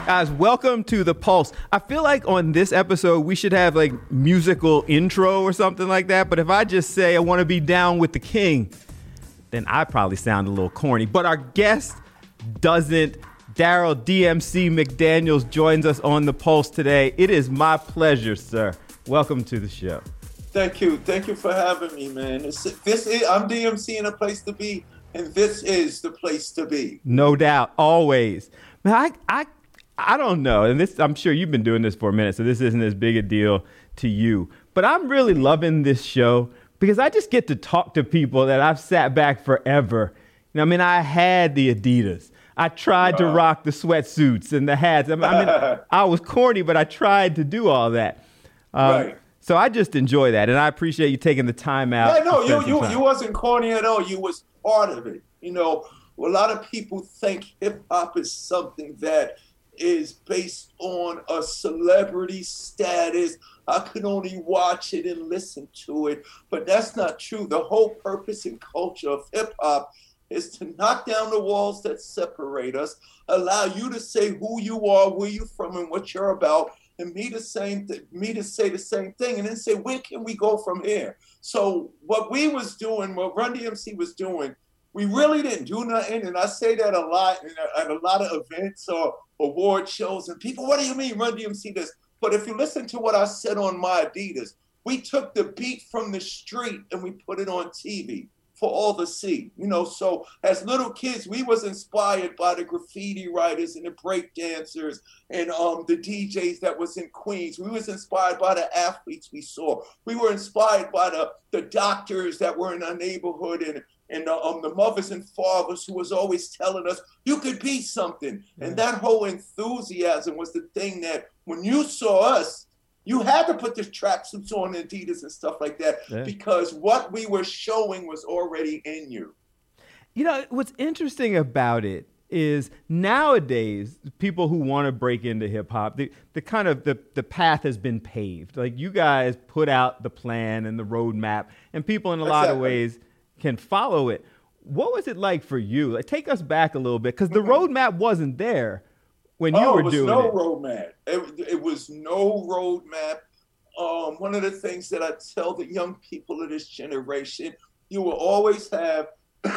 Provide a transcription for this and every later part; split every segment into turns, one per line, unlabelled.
Guys, welcome to The Pulse. I feel like on this episode, we should have like musical intro or something like that. But if I just say I want to be down with the king, then I probably sound a little corny. But our guest doesn't. Daryl DMC McDaniels joins us on The Pulse today. It is my pleasure, sir. Welcome to the show.
Thank you. Thank you for having me, man. I'm DMC in a place to be, and this is the place to be.
No doubt. Always. Man, I don't know, and this, I'm sure you've been doing this for a minute, so this isn't as big a deal to you. But I'm really loving this show because I just get to talk to people that I've sat back forever. You know, I mean, I had the Adidas. I tried to rock the sweatsuits and the hats. I mean, I was corny, but I tried to do all that.
Right.
So I just enjoy that, and I appreciate you taking the time out.
Yeah, no, you wasn't corny at all. You was part of it. You know, a lot of people think hip hop is something that is based on a celebrity status. I could only watch it and listen to it, but that's not true. The whole purpose and culture of hip hop is to knock down the walls that separate us, allow you to say who you are, where you're from, and what you're about, and me to say the same thing, and then say, where can we go from here? So what we was doing, what Run DMC was doing, we really didn't do nothing, and I say that a lot at a lot of events or award shows, and people, what do you mean Run DMC this? But if you listen to what I said on my Adidas, we took the beat from the street and we put it on TV for all to see. You know, so as little kids, we was inspired by the graffiti writers and the break dancers and the DJs that was in Queens. We was inspired by the athletes we saw. We were inspired by the doctors that were in our neighborhood and the mothers and fathers who was always telling us, you could be something. Yeah. And that whole enthusiasm was the thing that when you saw us, you had to put the tracksuits on, Adidas and stuff like that, because what we were showing was already in you.
You know, what's interesting about it is nowadays, people who want to break into hip hop, the kind of the path has been paved. Like you guys put out the plan and the roadmap, and people in a lot of ways can follow it. What was it like for you? Like, take us back a little bit, because the roadmap wasn't there when you were doing it.
Roadmap. It was no roadmap. One of the things that I tell the young people of this generation, you will always have,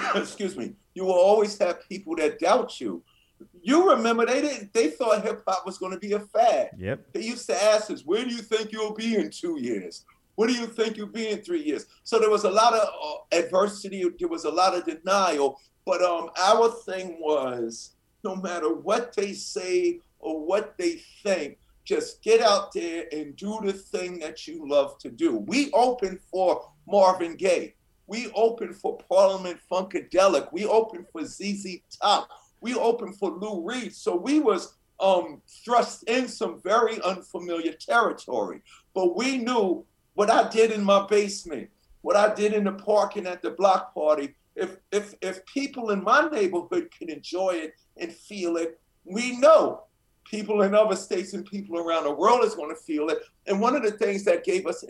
you will always have people that doubt you. You remember they thought hip hop was going to be a fad.
Yep.
They used to ask us, where do you think you'll be in 2 years? What do you think you'll be in 3 years? So there was a lot of adversity. There was a lot of denial. But our thing was, no matter what they say or what they think, just get out there and do the thing that you love to do. We opened for Marvin Gaye. We opened for Parliament Funkadelic. We opened for ZZ Top. We opened for Lou Reed. So we was thrust in some very unfamiliar territory. But we knew what I did in my basement, what I did in the park and at the block party. If people in my neighborhood can enjoy it and feel it, we know people in other states and people around the world is going to feel it. And one of the things that gave us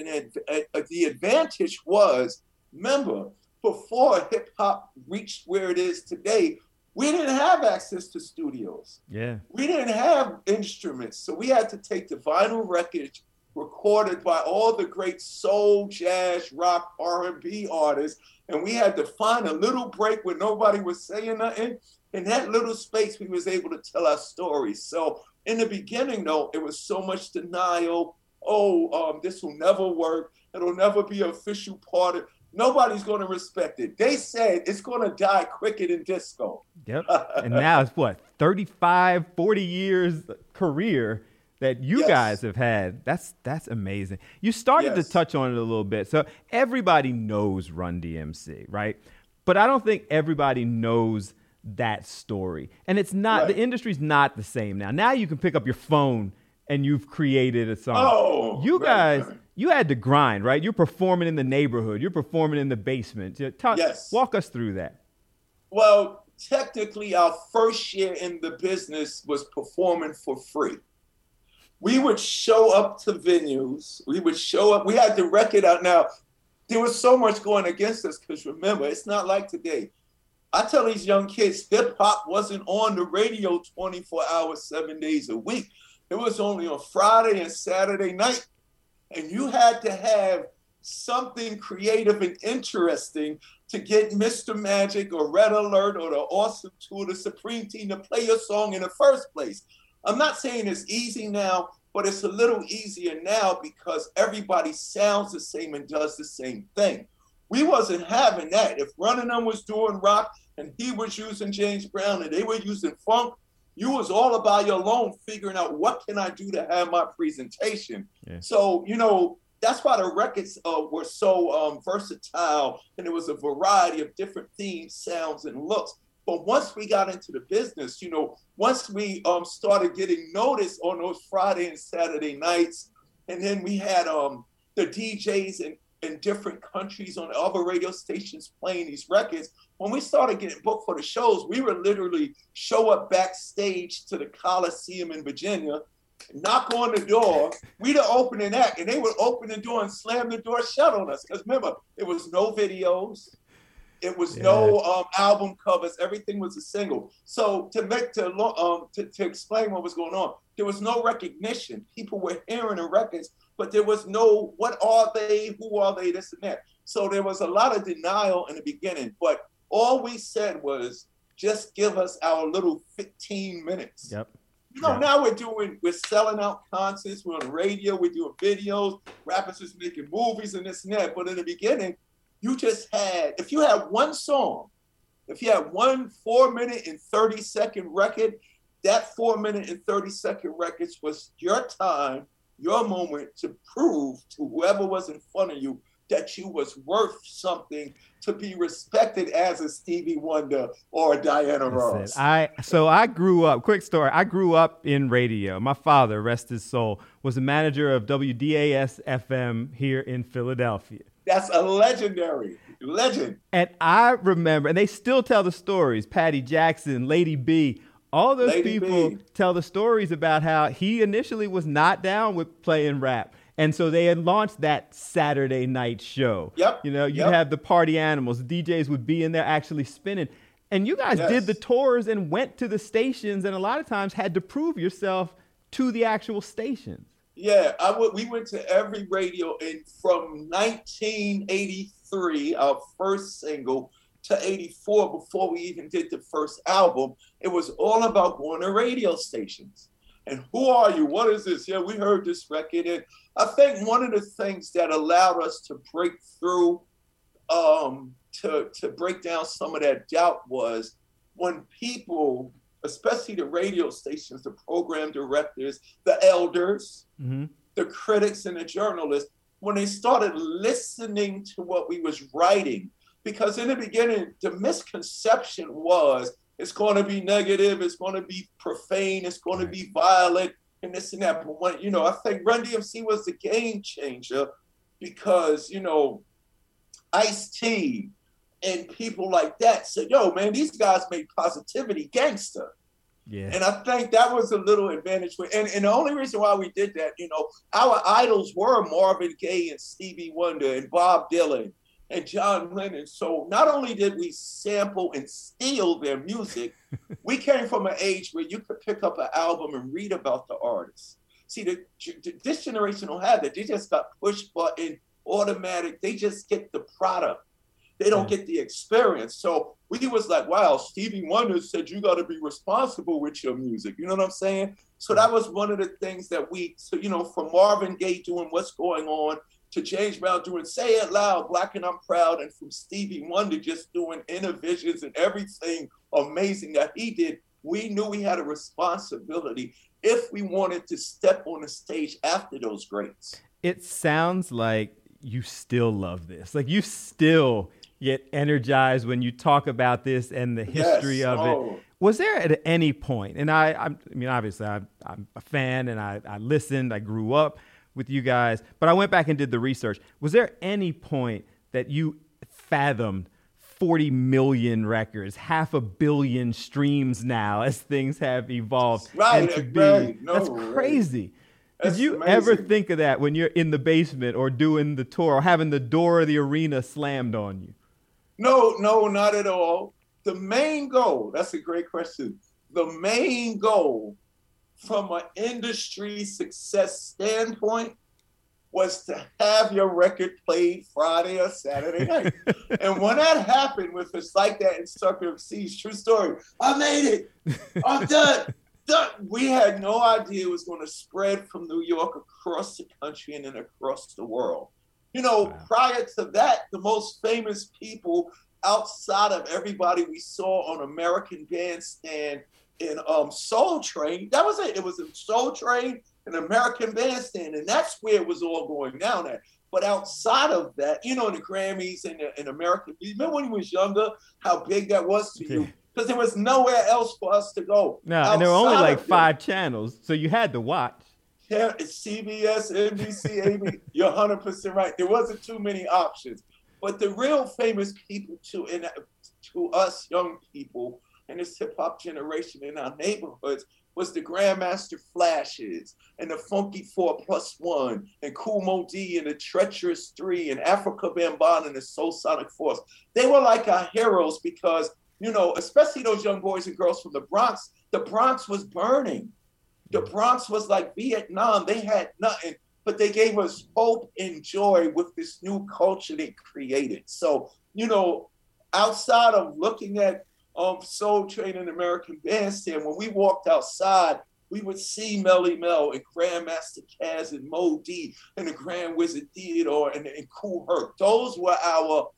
the advantage was, remember, before hip hop reached where it is today, we didn't have access to studios.
Yeah.
We didn't have instruments. So we had to take the vinyl records recorded by all the great soul, jazz, rock, R&B artists, and we had to find a little break where nobody was saying nothing. In that little space, we was able to tell our stories. So in the beginning, though, it was so much denial. This will never work. It'll never be an official part of. Nobody's going to respect it. They said it's going to die quicker than disco.
Yep. And now it's 35, 40 years career that you guys have had. That's amazing. You started to touch on it a little bit. So everybody knows Run DMC, right? But I don't think everybody knows that story. And it's not, the industry's not the same now. Now you can pick up your phone and you've created a song. You guys, you had to grind, right? You're performing in the neighborhood. You're performing in the basement. Walk us through that.
Well, technically, our first year in the business was performing for free. We would show up to venues. We would show up. We had the record out. Now, there was so much going against us because remember, it's not like today. I tell these young kids, hip hop wasn't on the radio 24 hours, 7 days a week. It was only on Friday and Saturday night. And you had to have something creative and interesting to get Mr. Magic or Red Alert or the Awesome Tour, the Supreme Team to play your song in the first place. I'm not saying it's easy now, but it's a little easier now because everybody sounds the same and does the same thing. We wasn't having that. If Run and Them was doing rock and he was using James Brown and they were using funk, you was all about your own figuring out what can I do to have my presentation. Yeah. So, you know, that's why the records were so versatile, and there was a variety of different themes, sounds, and looks. But once we got into the business, you know, once we started getting noticed on those Friday and Saturday nights, and then we had the DJs in different countries on other radio stations playing these records, when we started getting booked for the shows, we would literally show up backstage to the Coliseum in Virginia, knock on the door, we the opening act, and they would open the door and slam the door shut on us. Because remember, there was no videos, it was no album covers, everything was a single. So to explain what was going on, there was no recognition. People were hearing the records, but there was no, what are they, who are they, this and that. So there was a lot of denial in the beginning, but all we said was, just give us our little 15 minutes.
Yep.
You know, now we're selling out concerts, we're on the radio, we're doing videos, rappers is making movies and this and that. But in the beginning, you just had, if you had one song, if you had one 4-minute and 30-second record, that 4-minute and 30-second records was your time, your moment to prove to whoever was in front of you that you was worth something to be respected as a Stevie Wonder or a Diana Ross.
I grew up, quick story, I grew up in radio. My father, rest his soul, was a manager of WDAS FM here in Philadelphia.
That's a legendary legend.
And I remember, and they still tell the stories, Patty Jackson, Lady B, all those people tell the stories about how he initially was not down with playing rap. And so they had launched that Saturday night show.
Yep.
You know, you'd have the party animals. The DJs would be in there actually spinning. And you guys did the tours and went to the stations and a lot of times had to prove yourself to the actual stations.
Yeah, we went to every radio, and from 1983, our first single, to 84, before we even did the first album, it was all about going to radio stations. And who are you? What is this? Yeah, we heard this record. And I think one of the things that allowed us to break through, to break down some of that doubt was when people, especially the radio stations, the program directors, the elders, the critics and the journalists, when they started listening to what we was writing, because in the beginning, the misconception was it's going to be negative, it's going to be profane, it's going to be violent, and this and that. But when, you know, I think Run DMC was the game changer because, you know, Ice-T and people like that said, yo, man, these guys make positivity gangster. Yeah. And I think that was a little advantage. And the only reason why we did that, you know, our idols were Marvin Gaye and Stevie Wonder and Bob Dylan and John Lennon. So not only did we sample and steal their music, we came from an age where you could pick up an album and read about the artist. See, this generation don't have that. They just got push button, automatic. They just get the product. They don't get the experience. So we was like, wow, Stevie Wonder said you got to be responsible with your music. You know what I'm saying? So that was one of the things that you know, from Marvin Gaye doing What's Going On, to James Brown doing Say It Loud, Black and I'm Proud, and from Stevie Wonder just doing Inner Visions and everything amazing that he did, we knew we had a responsibility if we wanted to step on the stage after those greats.
It sounds like you still love this. Like you still get energized when you talk about this and the history of it. Was there at any point, and I mean, obviously I'm a fan and I listened, I grew up with you guys, but I went back and did the research. Was there any point that you fathomed 40 million records, 500 million streams now as things have evolved?
Right,
that's crazy. Did you ever think of that when you're in the basement or doing the tour or having the door of the arena slammed on you?
No, not at all. the main goal, that's a great question. The main goal from an industry success standpoint was to have your record played Friday or Saturday night. And when that happened with It's Like That in Circuit of Seas, true story, I made it. I'm done. We had no idea it was going to spread from New York across the country and then across the world. Prior to that, the most famous people outside of everybody we saw on American Bandstand in Soul Train, that was it. It was in Soul Train, an American Bandstand, and that's where it was all going down at. But outside of that, the Grammys and American, remember when you was younger, how big that was to you? Because there was nowhere else for us to go.
No, and there were only like 5 channels, so you had to watch.
Yeah, it's CBS, NBC, ABC. You're 100% right. There wasn't too many options. But the real famous people to us young people in this hip-hop generation in our neighborhoods was the Grandmaster Flashes and the Funky 4+1 and Kool Moe Dee and the Treacherous 3 and Africa Bambaataa and the Soul Sonic Force. They were like our heroes because, especially those young boys and girls from the Bronx was burning. The Bronx was like Vietnam. They had nothing, but they gave us hope and joy with this new culture they created. So, outside of looking at Soul Train and American Bandstand, when we walked outside, we would see Melly Mel and Grandmaster Caz and Moe Dee and the Grand Wizard Theodore and Kool Herc. Those were our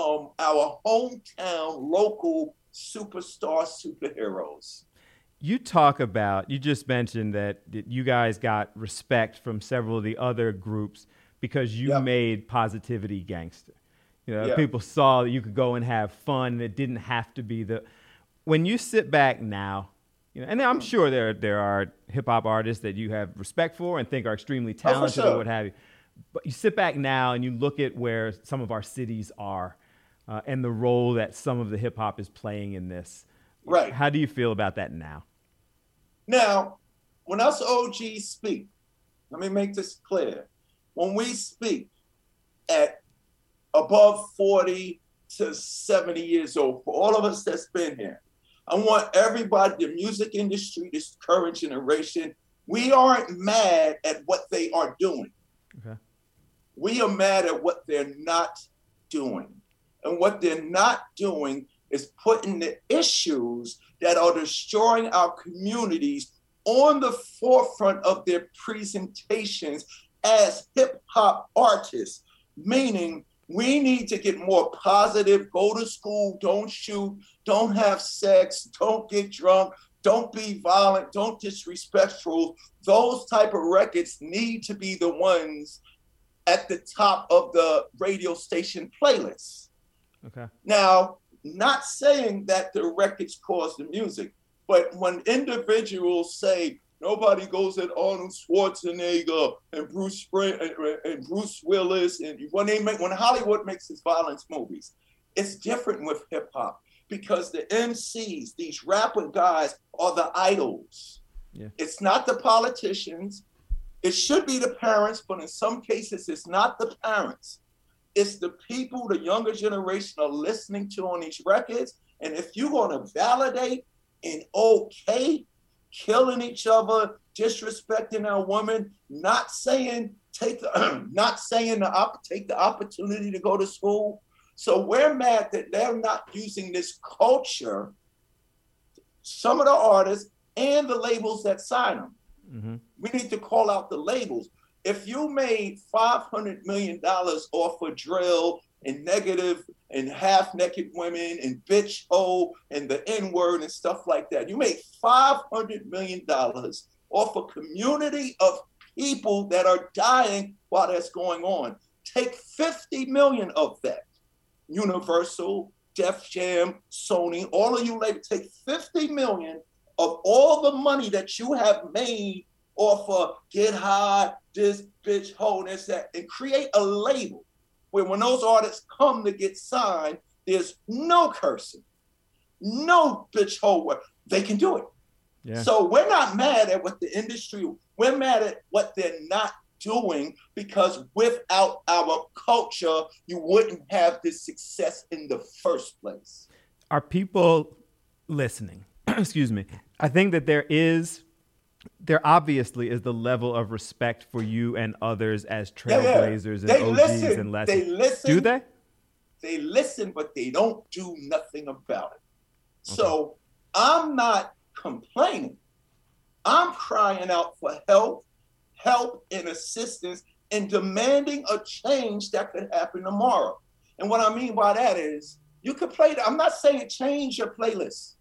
hometown local superstar superheroes.
You just mentioned that you guys got respect from several of the other groups because you made Positivity gangster. People saw that you could go and have fun. It didn't have to be when you sit back now, and I'm sure there are hip hop artists that you have respect for and think are extremely talented or what have you. But you sit back now and you look at where some of our cities are and the role that some of the hip hop is playing in this.
Right.
How do you feel about that now?
Now, when us OGs speak, let me make this clear. When we speak at above 40 to 70 years old, for all of us that's been here, I want everybody, the music industry, this current generation, we aren't mad at what they are doing. Okay. We are mad at what they're not doing. And what they're not doing is putting the issues that are destroying our communities on the forefront of their presentations as hip hop artists, meaning we need to get more positive, go to school, don't shoot, don't have sex, don't get drunk, don't be violent, don't disrespectful. Those type of records need to be the ones at the top of the radio station playlists. Okay. Now, not saying that the records cause the music, but when individuals say nobody goes at Arnold Schwarzenegger and Bruce Willis, and when Hollywood makes its violence movies, it's different with hip hop because the MCs, these rapper guys, are the idols. Yeah. It's not the politicians. It should be the parents, but in some cases, it's not the parents. It's the people the younger generation are listening to on these records. And if you're going to validate and killing each other, disrespecting our women, not saying take the opportunity to go to school. So we're mad that they're not using this culture, some of the artists and the labels that sign them. Mm-hmm. We need to call out the labels. If you made $500 million off of drill and negative and half-naked women and bitch hoe and the N-word and stuff like that, you made $500 million off a community of people that are dying while that's going on. Take 50 million of that. Universal, Def Jam, Sony, all of you labels, take 50 million of all the money that you have made off of Get High, this bitch, hoe, this, that, and create a label where when those artists come to get signed, there's no cursing, no bitch, hoe, they can do it. Yeah. So we're not mad at what the industry, we're mad at what they're not doing because without our culture, you wouldn't have this success in the first place.
Are people listening? Excuse me. I think that there obviously is the level of respect for you and others as trailblazers and OGs and lessons.
They listen.
Do they?
They listen, but they don't do nothing about it. Okay. So I'm not complaining. I'm crying out for help and assistance, and demanding a change that could happen tomorrow. And what I mean by that is, you could play. I'm not saying change your playlist.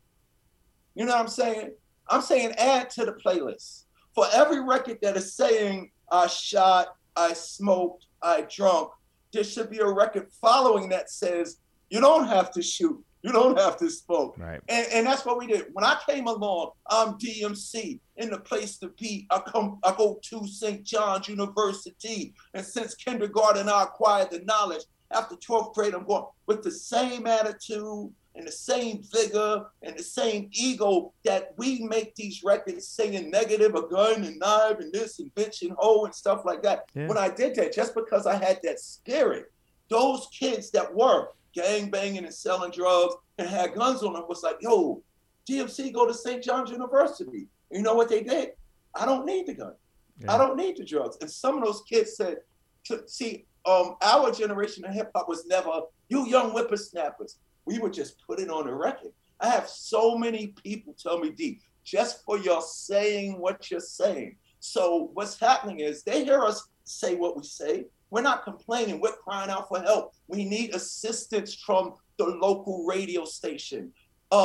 You know what I'm saying? I'm saying add to the playlist. For every record that is saying I shot, I smoked, I drunk, there should be a record following that says you don't have to shoot, you don't have to smoke.
Right.
And that's what we did. When I came along, I'm DMC in the place to be. I go to St. John's University, and since kindergarten I acquired the knowledge. After 12th grade, I'm going with the same attitude and the same vigor and the same ego that we make these records saying negative, a gun and knife and this and bitch and hoe and stuff like that. Yeah. When I did that, just because I had that spirit, those kids that were gang banging and selling drugs and had guns on them was like, yo, DMC go to St. John's University. You know what they did? I don't need the gun. Yeah. I don't need the drugs. And some of those kids said, see, our generation of hip hop was never, you young whippersnappers. We would just put it on the record. I have so many people tell me, D, just for your saying what you're saying. So what's happening is they hear us say what we say. We're not complaining. We're crying out for help. We need assistance from the local radio station.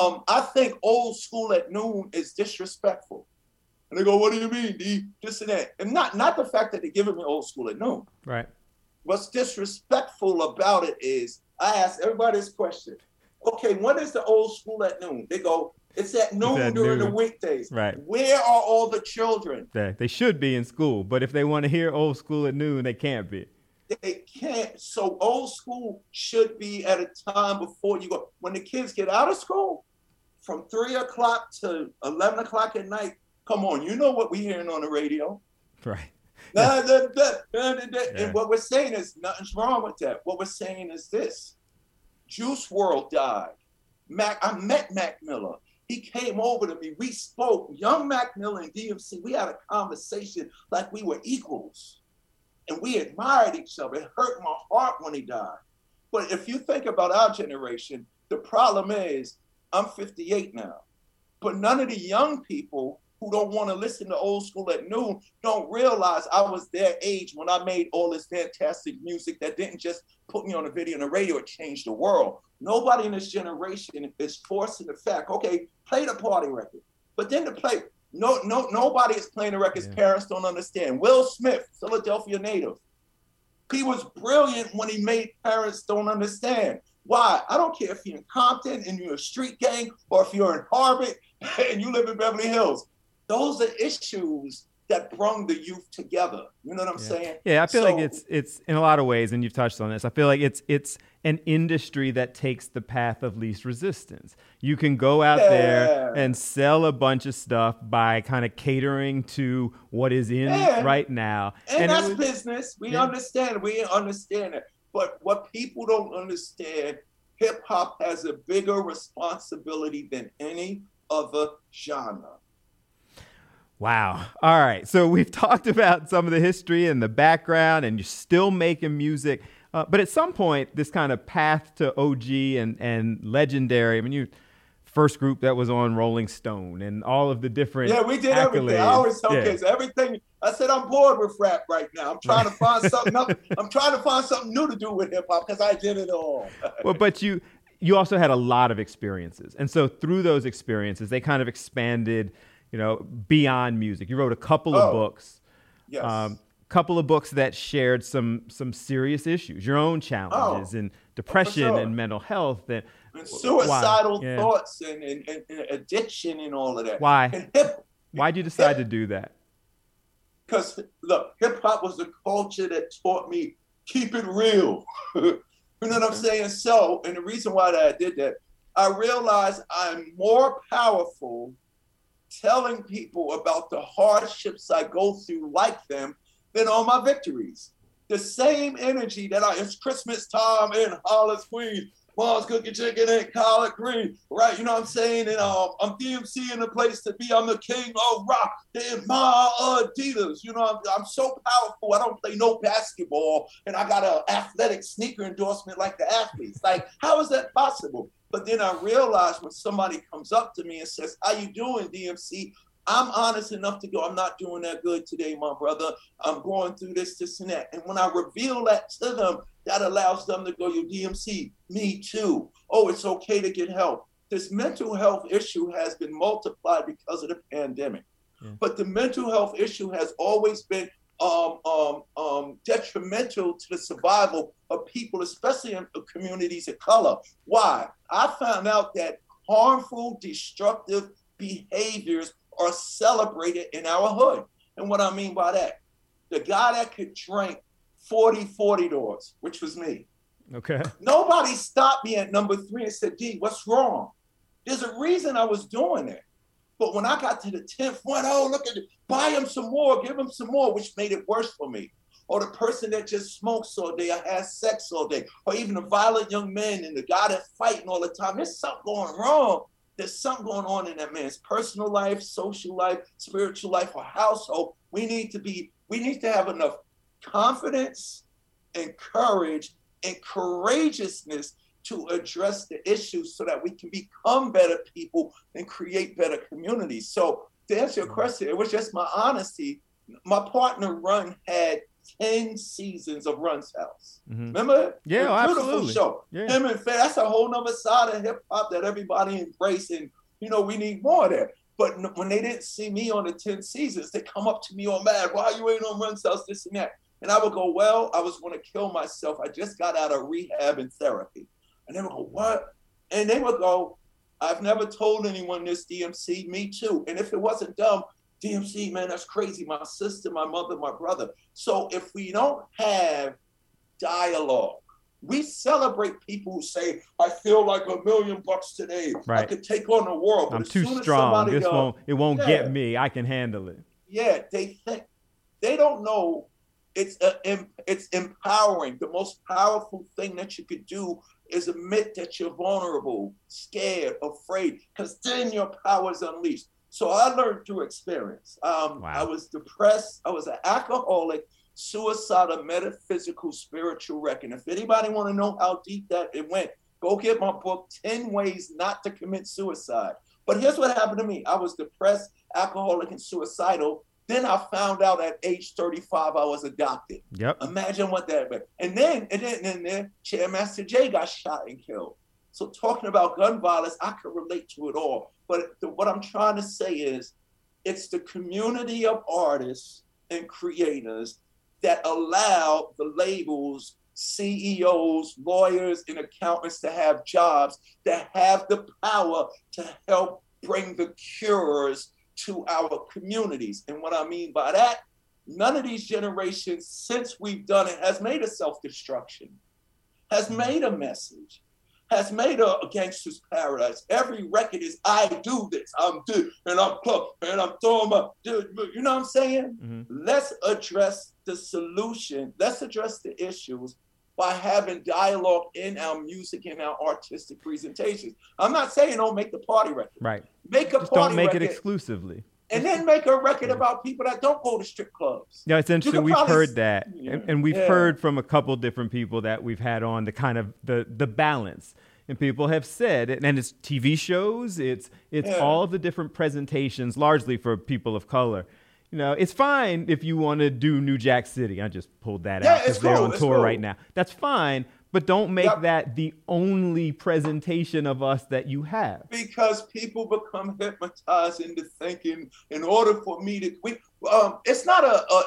I think old school at noon is disrespectful. And they go, what do you mean, D? This and that. And not the fact that they're giving me old school at noon.
Right.
What's disrespectful about it is I ask everybody this question. Okay, when is the old school at noon? They go, it's at noon during the weekdays.
Right.
Where are all the children?
They should be in school, but if they want to hear old school at noon, they can't be.
They can't. So old school should be at a time before you go. When the kids get out of school, from 3 o'clock to 11 o'clock at night, come on, you know what we're hearing on the radio.
Right.
And what we're saying is nothing's wrong with that. What we're saying is this. Juice WRLD died. I met Mac Miller. He came over to me. We spoke. Young Mac Miller and DMC, we had a conversation like we were equals. And we admired each other. It hurt my heart when he died. But if you think about our generation, the problem is I'm 58 now. But none of the young people who don't want to listen to old school at noon don't realize I was their age when I made all this fantastic music that didn't just put me on the video and the radio, it changed the world. Nobody in this generation is forcing the fact, okay, play the party record. But then to play, nobody is playing the records parents don't understand. Will Smith, Philadelphia native. He was brilliant when he made Parents Don't Understand. Why? I don't care if you're in Compton and you're a street gang or if you're in Harvard and you live in Beverly Hills. Those are issues that bring the youth together. You know what I'm saying?
Yeah, I feel like it's in a lot of ways, and you've touched on this, I feel like it's an industry that takes the path of least resistance. You can go out there and sell a bunch of stuff by kind of catering to what is in right now.
And that's business. We understand. We understand it. But what people don't understand, hip hop has a bigger responsibility than any other genre.
Wow. All right. So we've talked about some of the history and the background, and you're still making music. But at some point, this kind of path to OG and legendary, I mean, you first group that was on Rolling Stone and all of the different
we did
accolades.
Everything. I always tell kids, everything. I said, I'm bored with rap right now. I'm trying to find something up. I'm trying to find something new to do with hip hop because I did it all.
Well, but you also had a lot of experiences. And so through those experiences, they kind of expanded beyond music. You wrote a couple of books, couple of books that shared some serious issues, your own challenges and depression and mental health and
suicidal thoughts and addiction and all of that.
Why? Why'd you decide to do that?
Because look, hip hop was the culture that taught me keep it real. You know what I'm saying? So, and the reason why that I did that, I realized I'm more powerful telling people about the hardships I go through like them than all my victories. The same energy that it's Christmas time in Hollis, Queens. Mom's cooking chicken and collard green, right? You know what I'm saying? And I'm DMC in the place to be. I'm the king of rock. They're my Adidas. You know, I'm so powerful. I don't play no basketball, and I got an athletic sneaker endorsement like the athletes. Like, how is that possible? But then I realized when somebody comes up to me and says, "How you doing, DMC?" I'm honest enough to go, I'm not doing that good today, my brother. I'm going through this, and that. And when I reveal that to them, that allows them to go, yo, DMC, me too. Oh, it's okay to get help. This mental health issue has been multiplied because of the pandemic. Yeah. But the mental health issue has always been detrimental to the survival of people, especially in communities of color. Why? I found out that harmful, destructive behaviors are celebrated in our hood. And what I mean by that, the guy that could drink 40 doors, which was me.
Okay.
Nobody stopped me at number 3 and said, D, what's wrong? There's a reason I was doing it. But when I got to the 10th one, oh, look at it, buy him some more, give him some more, which made it worse for me. Or the person that just smokes all day or has sex all day, or even the violent young man and the guy that's fighting all the time. There's something going wrong. There's something going on in that man's personal life, social life, spiritual life, or household. We need to have enough confidence and courage and courageousness to address the issues so that we can become better people and create better communities. So to answer your question, it was just my honesty. My partner Run had 10 seasons of Run's House. Mm-hmm. Remember?
Yeah, absolutely.
Show.
Yeah.
Him and Faye, that's a whole nother side of hip hop that everybody embrace, and you know, we need more of that. But when they didn't see me on the 10 seasons, they come up to me all mad, why you ain't on Run's House, this and that. And I would go, well, I was going to kill myself. I just got out of rehab and therapy. And they would go, what? And they would go, I've never told anyone this, DMC, me too. And if it wasn't dumb, DMC, man, that's crazy. My sister, my mother, my brother. So if we don't have dialogue, we celebrate people who say, I feel like $1 million today. Right. I could take on the world.
I'm too strong. It won't get me. I can handle it.
Yeah, they don't know it's empowering. The most powerful thing that you could do is admit that you're vulnerable, scared, afraid, because then your power is unleashed. So I learned through experience. Wow. I was depressed. I was an alcoholic, suicidal, metaphysical, spiritual wreck. And if anybody want to know how deep that it went, go get my book, 10 Ways Not to Commit Suicide. But here's what happened to me. I was depressed, alcoholic, and suicidal. Then I found out at age 35 I was adopted. Yep. Imagine what that meant. And then Chairmaster Jay got shot and killed. So talking about gun violence, I could relate to it all. But what I'm trying to say is, it's the community of artists and creators that allow the labels, CEOs, lawyers, and accountants to have jobs, that have the power to help bring the cures to our communities. And what I mean by that, none of these generations since we've done it has made a self-destruction, has made a message, has made a gangster's paradise. Every record is, I do this, I'm good, and I'm close, and I'm throwing my, you know what I'm saying? Mm-hmm. Let's address the solution. Let's address the issues by having dialogue in our music and our artistic presentations. I'm not saying don't make the party record.
Right.
Make a
Just
party
don't make
record,
it exclusively.
And then make a record about people that don't go to strip clubs.
Yeah, it's interesting. We've heard that. Yeah. And we've heard from a couple different people that we've had on the kind of the balance. And people have said, and it's TV shows, it's all the different presentations, largely for people of color. You know, it's fine if you want to do New Jack City. I just pulled that out because they're on tour right now. That's fine, but don't make that the only presentation of us that you have.
Because people become hypnotized into thinking, in order for me to, it's not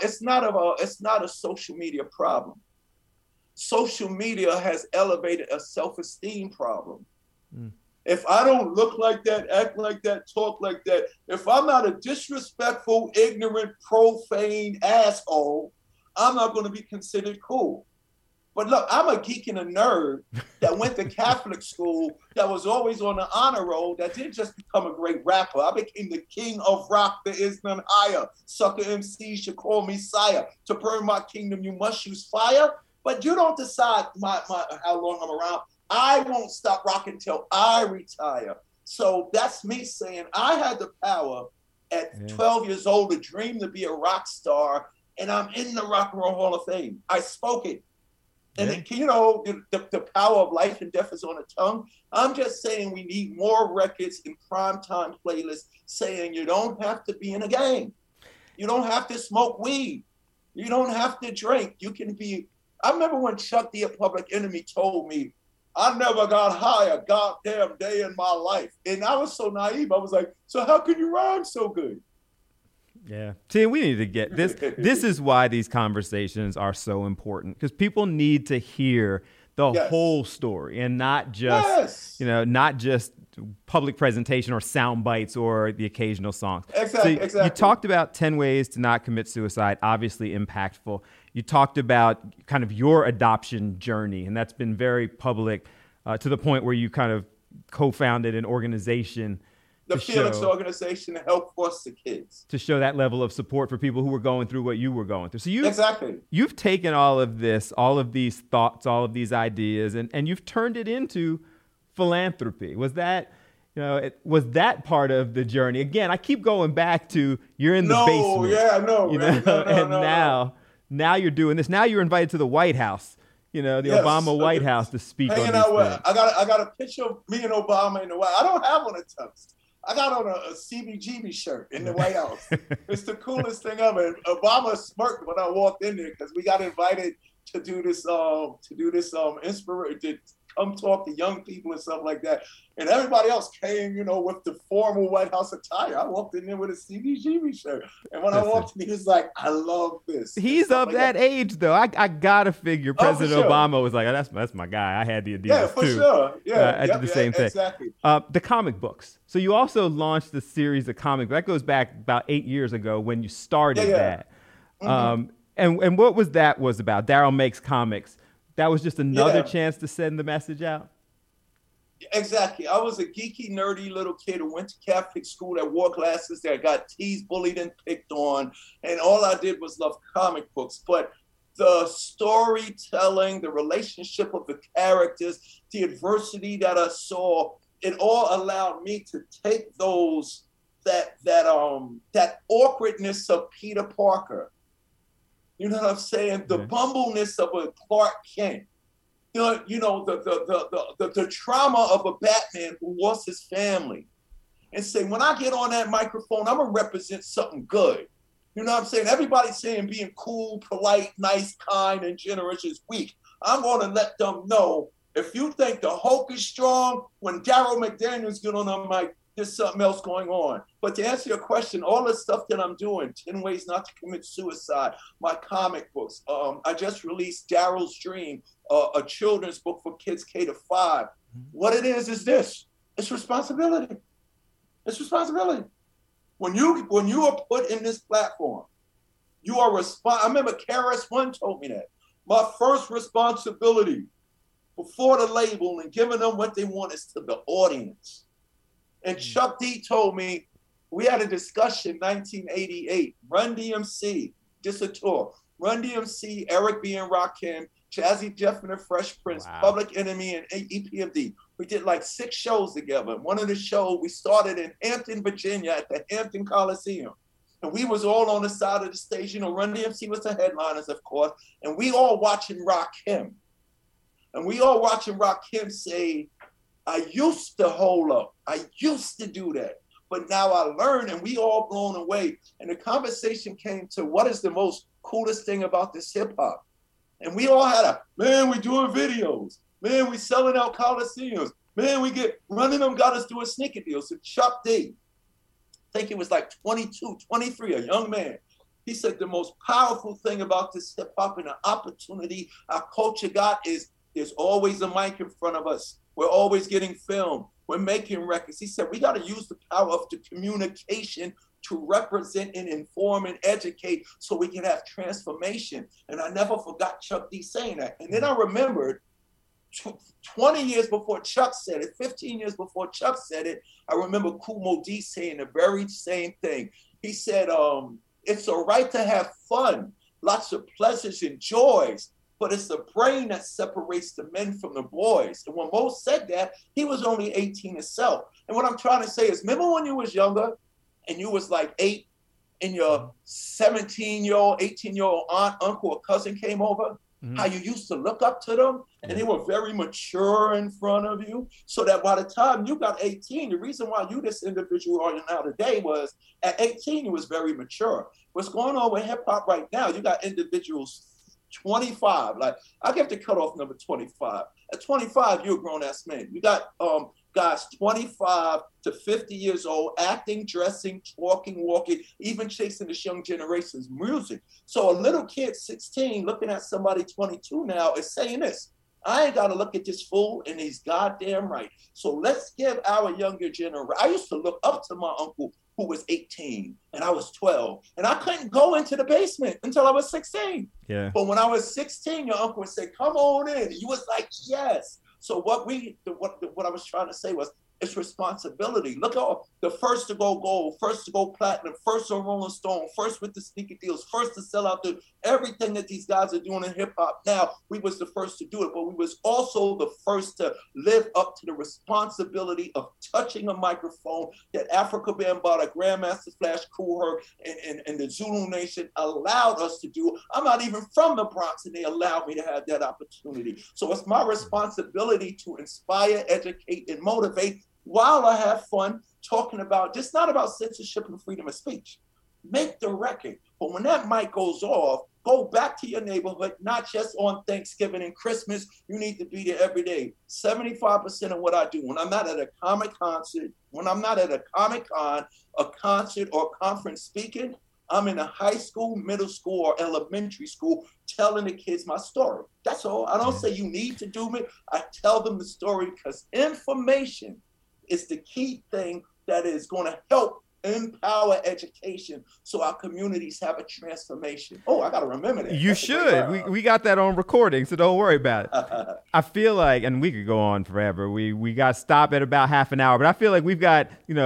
a social media problem. Social media has elevated a self-esteem problem. Mm. If I don't look like that, act like that, talk like that, if I'm not a disrespectful, ignorant, profane asshole, I'm not going to be considered cool. But look, I'm a geek and a nerd that went to Catholic school, that was always on the honor roll, that didn't just become a great rapper. I became the king of rock. There is none higher. Sucker MCs should call me sire. To burn my kingdom, you must use fire. But you don't decide how long I'm around. I won't stop rocking till I retire. So that's me saying I had the power at 12 years old to dream to be a rock star, and I'm in the Rock and Roll Hall of Fame. I spoke it. And the power of life and death is on the tongue. I'm just saying we need more records in primetime playlists saying you don't have to be in a gang. You don't have to smoke weed. You don't have to drink. You can be. I remember when Chuck D, a Public Enemy, told me, I never got high a goddamn day in my life. And I was so naive. I was like, so how can you rhyme so good?
Yeah. See, we need to get this. This is why these conversations are so important, because people need to hear the whole story and not just, not just public presentation or sound bites or the occasional songs.
Exactly.
You talked about 10 ways to not commit suicide, obviously impactful. You talked about kind of your adoption journey, and that's been very public to the point where you kind of co-founded an organization,
the Felix organization, to help foster kids,
to show that level of support for people who were going through what you were going through. So you've taken all of this, all of these thoughts, all of these ideas, and you've turned it into philanthropy. Was that part of the journey? Again, I keep going back to you're in the basement. Now you're doing this. Now you're invited to the White House. The Obama White House to speak on this thing.
I got a picture of me and Obama in the White House. I don't have on a tux. I got on a CBGB shirt in the White House. It's the coolest thing ever. Obama smirked when I walked in there because we got invited to do this inspiration, come talk to young people and stuff like that. And everybody else came, with the formal White House attire. I walked in there with a CBGB shirt. And when I walked in, he was like, I love this.
He's of that age, though. I got to figure President Obama was like, oh, that's my guy. I had the Adidas,
yeah, for
too.
Sure. Yeah,
I did the same thing.
Exactly.
The comic books. So you also launched the series of comic books. That goes back about 8 years ago when you started that. Mm-hmm. And what was about? Daryl Makes Comics. That was just another chance to send the message out?
Exactly. I was a geeky, nerdy little kid who went to Catholic school that wore glasses, that got teased, bullied, and picked on. And all I did was love comic books. But the storytelling, the relationship of the characters, the adversity that I saw, it all allowed me to take that awkwardness of Peter Parker. You know what I'm saying? The bumbleness of a Clark Kent. The trauma of a Batman who lost his family. And say, when I get on that microphone, I'm going to represent something good. You know what I'm saying? Everybody's saying being cool, polite, nice, kind, and generous is weak. I'm going to let them know, if you think the Hulk is strong, when Daryl McDaniels get on the mic, there's something else going on. But to answer your question, all the stuff that I'm doing, 10 Ways Not to Commit Suicide, my comic books, I just released Daryl's Dream, a children's book for kids K to 5. What it is this. It's responsibility. It's responsibility. When you are put in this platform, you are I remember KRS-One told me that. My first responsibility before the label and giving them what they want is to the audience. And Chuck D told me, we had a discussion in 1988, Run DMC, just a tour. Run DMC, Eric B. and Rakim, Jazzy Jeff and the Fresh Prince, Public Enemy, and EPMD. We did like 6 shows together. One of the shows, we started in Hampton, Virginia at the Hampton Coliseum. And we was all on the side of the stage. Run DMC was the headliners, of course. And we all watching Rakim. And we all watching Rakim say, I used to hold up. I used to do that. But now I learned, and we all blown away. And the conversation came to what is the most coolest thing about this hip hop? And we all had man, we doing videos. Man, we selling out Coliseums. Man, running them got us doing sneaker deals. So Chuck D, I think he was like 22, 23, a young man. He said the most powerful thing about this hip hop and the opportunity our culture got is there's always a mic in front of us. We're always getting filmed. We're making records. He said, we got to use the power of the communication to represent and inform and educate so we can have transformation. And I never forgot Chuck D saying that. And then I remembered 20 years before Chuck said it, 15 years before Chuck said it, I remember Kool Moe Dee saying the very same thing. He said, it's all right to have fun, lots of pleasures and joys, but it's the brain that separates the men from the boys. And when Mo said that, he was only 18 himself. And what I'm trying to say is, remember when you was younger and you was like 8 and your 17-year-old, 18-year-old aunt, uncle, or cousin came over? How you used to look up to them and they were very mature in front of you, so that by the time you got 18, the reason why you this individual are now today was at 18 you was very mature. What's going on with hip hop right now, you got individuals 25, like I give the cutoff number 25. At 25, you're a grown ass man. You got guys 25 to 50 years old, acting, dressing, talking, walking, even chasing this young generation's music. So a little kid, 16, looking at somebody 22 now is saying this: I ain't got to look at this fool, and he's goddamn right. So let's give our younger generation. I used to look up to my uncle who was 18 and I was 12, and I couldn't go into the basement until I was 16.
Yeah.
But when I was 16, your uncle would say, come on in. And you was like, yes. So what I was trying to say was, it's responsibility. Look at the first to go gold, first to go platinum, first on Rolling Stone, first with the sneaker deals, first to sell out everything that these guys are doing in hip hop. Now, we was the first to do it, but we was also the first to live up to the responsibility of touching a microphone that Africa Bambaataa, Grandmaster Flash Kool Herc, and the Zulu Nation allowed us to do. I'm not even from the Bronx, and they allowed me to have that opportunity. So it's my responsibility to inspire, educate, and motivate, while I have fun talking about, just not about censorship and freedom of speech. Make the record. But when that mic goes off, go back to your neighborhood, not just on Thanksgiving and Christmas. You need to be there every day. 75% of what I do, when I'm not at a comic concert, when I'm not at a Comic-Con, a concert or conference speaking, I'm in a high school, middle school, or elementary school telling the kids my story. That's all. I don't say you need to do it. I tell them the story because information is the key thing that is going to help empower education so our communities have a transformation. Oh, I got to remember that.
You should. We got that on recording, so don't worry about it. I feel like, and we could go on forever. We got stopped at about half an hour, but I feel like we've got,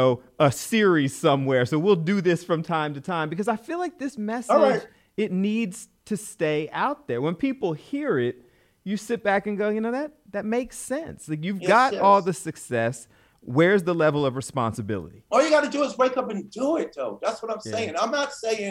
a series somewhere. So we'll do this from time to time because I feel like this message, it needs to stay out there. When people hear it, you sit back and go, that makes sense. Like you've got all the success. Where's the level of responsibility?
All you got to do is wake up and do it, though. That's what I'm saying. I'm not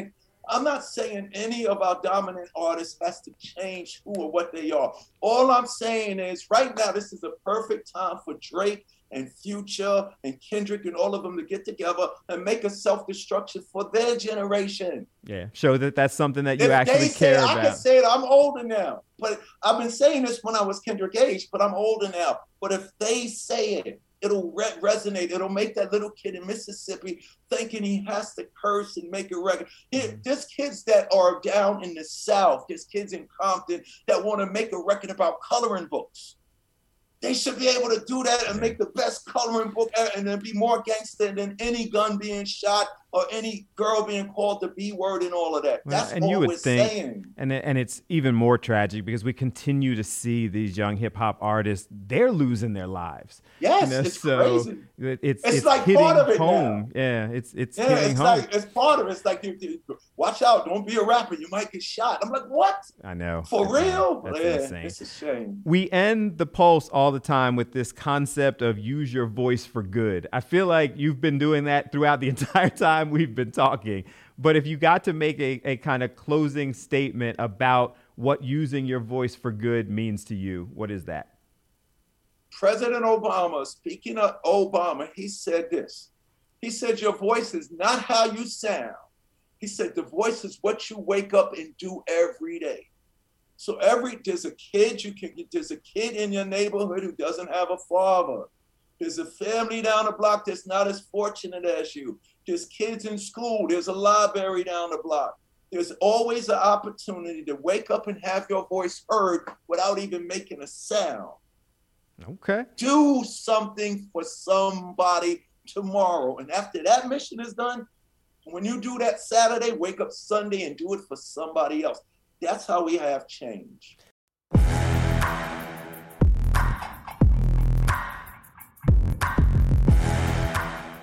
saying any of our dominant artists has to change who or what they are. All I'm saying is right now, this is a perfect time for Drake and Future and Kendrick and all of them to get together and make a self-destruction for their generation.
Yeah, show that that's something that you actually care about.
I can say it. I'm older now. But I've been saying this when I was Kendrick age, but I'm older now. But if they say it, it'll resonate. It'll make that little kid in Mississippi thinking he has to curse and make a record. There's kids that are down in the South. There's kids in Compton that want to make a record about coloring books. They should be able to do that and make the best coloring book ever, and then be more gangster than any gun being shot or any girl being called the B word and all of that. That's all we're saying.
And it's even more tragic because we continue to see these young hip hop artists, they're losing their lives.
Yes, it's crazy.
It's
like
hitting
part of it
home.
now.
Yeah, it's hitting home.
It's part of it. It's like, watch out, don't be a rapper, you might get shot. I'm like, what?
I know.
For real?
That's insane.
It's a shame.
We end the Pulse all the time with this concept of use your voice for good. I feel like you've been doing that throughout the entire time we've been talking. But if you got to make a kind of closing statement about what using your voice for good means to you, what is that?
President Obama, speaking of Obama, he said this. He said, your voice is not how you sound. He said, the voice is what you wake up and do every day. So there's a kid in your neighborhood who doesn't have a father. There's a family down the block that's not as fortunate as you. There's kids in school. There's a library down the block. There's always an opportunity to wake up and have your voice heard without even making a sound.
Okay.
Do something for somebody tomorrow. And after that mission is done, when you do that Saturday, wake up Sunday and do it for somebody else. That's how we have change.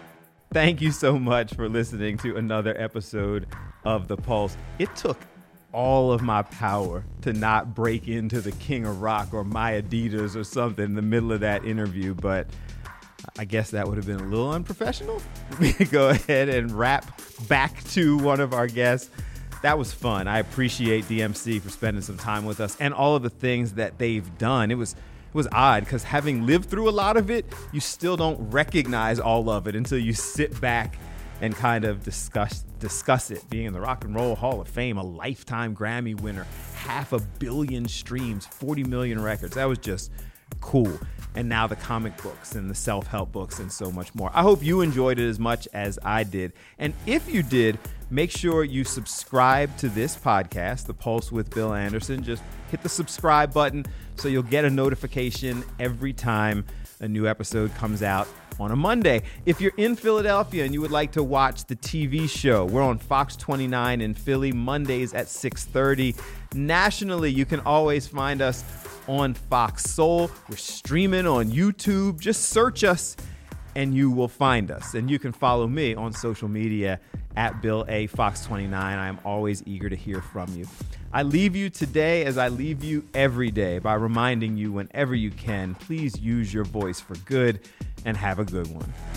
Thank you so much for listening to another episode of The Pulse. It took all of my power to not break into the King of Rock or My Adidas or something in the middle of that interview, but I guess that would have been a little unprofessional for me to go ahead and rap back to one of our guests. That was fun. I appreciate DMC for spending some time with us and all of the things that they've done. It was odd because having lived through a lot of it, you still don't recognize all of it until you sit back and kind of discuss it. Being in the Rock and Roll Hall of Fame, a lifetime Grammy winner, 500 million streams, 40 million records. That was just cool. And now the comic books and the self-help books and so much more. I hope you enjoyed it as much as I did. And if you did, make sure you subscribe to this podcast, The Pulse with Bill Anderson. Just hit the subscribe button so you'll get a notification every time a new episode comes out on a Monday. If you're in Philadelphia and you would like to watch the TV show, we're on Fox 29 in Philly, Mondays at 6:30. Nationally, you can always find us on Fox Soul. We're streaming on YouTube. Just search us and you will find us. And you can follow me on social media at Bill A. Fox 29. I am always eager to hear from you. I leave you today as I leave you every day by reminding you whenever you can, please use your voice for good and have a good one.